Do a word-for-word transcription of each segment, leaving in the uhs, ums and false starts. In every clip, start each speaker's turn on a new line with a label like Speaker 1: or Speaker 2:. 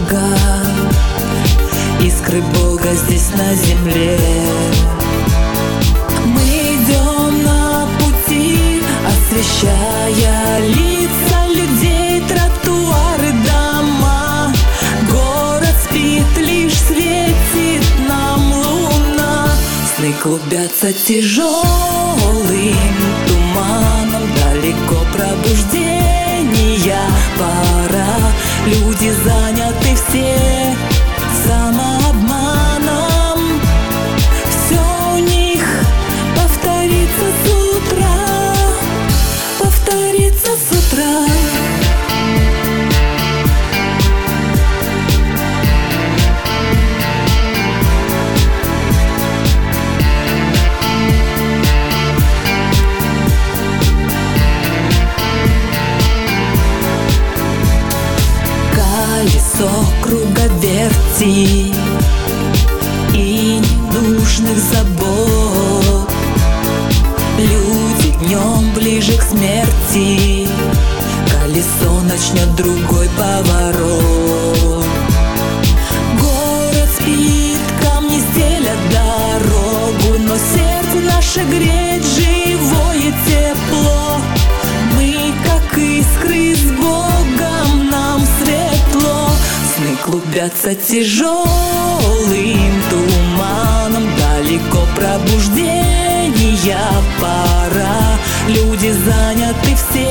Speaker 1: Бога, искры Бога здесь на земле. Мы идем на пути, освещая лица людей, тротуары, дома. Город спит, лишь светит нам луна. Сны клубятся тяжелым туманом, далеко пробуждения пора. Люди заняты все самообманом. Все у них повторится с утра, повторится с утра. Колесо круговерти и ненужных забот. Люди днем ближе к смерти, колесо начнет другой поворот. Город спит, камни стелят дорогу, но сердце наше греет живое тепло. Мы как искры с Богом, нам светло. Сны клубятся тяжелым туманом, далеко пробуждения пора. Люди заняты все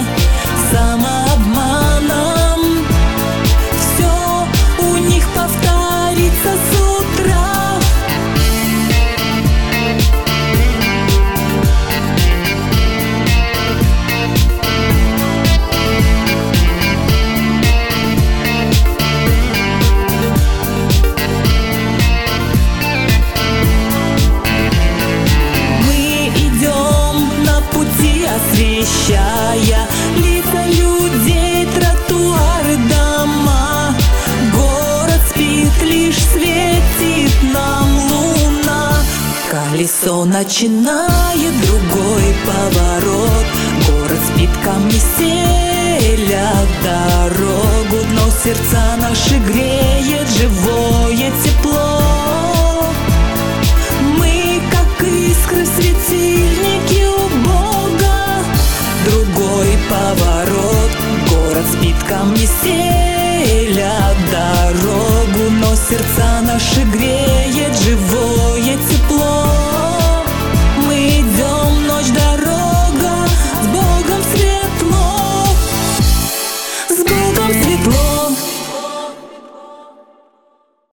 Speaker 1: самообманом. Все у них повторится с утра. Освещая лица людей, тротуары, дома. Город спит, лишь светит нам луна. Колесо начинает другой поворот. Город спит, камни стелят дорогу, но сердца наши греет живое тепло. Мы как искры в светильнике у Бога. Другой поворот, город спит, камни стелят дорогу, но сердца наши греет живое тепло.